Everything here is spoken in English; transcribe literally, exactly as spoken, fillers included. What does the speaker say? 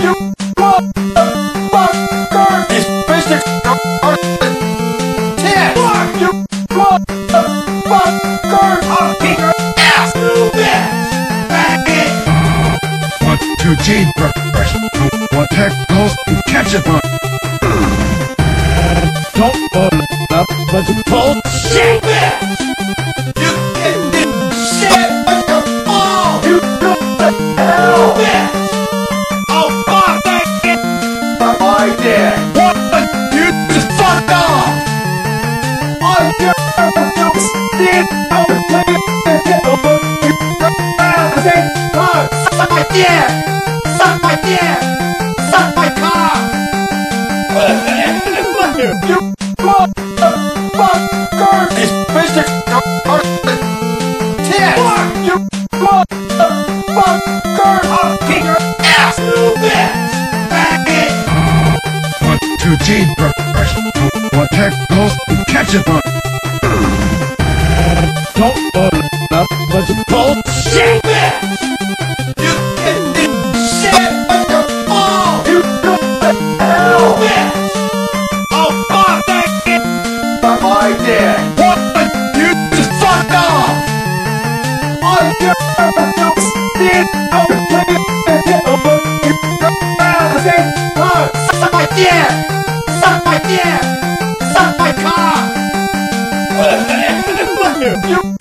motherfucker! These biscuits are ten! Fuck you, motherfucker! I'll kick your ass, you bitch! Bang it! One, two, cheeseburgers. One heck goes to ketchup on. Don't pull up, but you pull Shit, bitch! You can do shit with your balls! You know the hell, bitch! Oh, fuck that shit! I did! What? You just fucked off! I never do stand out and play it over you. Suck my dick! Suck my dick! Suck my cock! You motherfucker! These biscuits are ten! Fuck you, motherfucker! I'll kick your ass, you bitch! Bang it! one, two, cheeseburgers. One heck goes to ketchup on. Don't pull up, but you pull Shit, bitch! You can do shit with your balls! You know the hell, bitch! Oh, fuck that shit! I did! What? You just fucked off! I never do stand out and play it over you. Suck my dick! Suck my dick! Suck my cock! You